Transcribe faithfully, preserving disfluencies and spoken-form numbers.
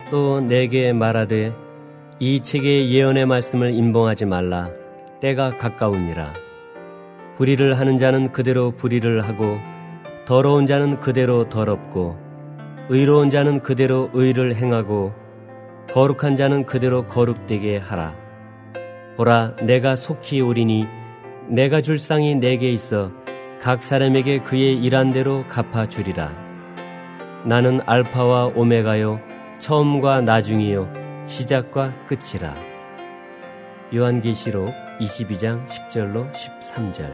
또 내게 말하되 이 책의 예언의 말씀을 임봉하지 말라. 때가 가까우니라. 불의를 하는 자는 그대로 불의를 하고 더러운 자는 그대로 더럽고 의로운 자는 그대로 의를 행하고 거룩한 자는 그대로 거룩되게 하라. 보라, 내가 속히 오리니 내가 줄 상이 내게 있어 각 사람에게 그의 일한 대로 갚아주리라. 나는 알파와 오메가요 처음과 나중이요 시작과 끝이라. 요한계시록 이십이 장 십 절로 십삼 절.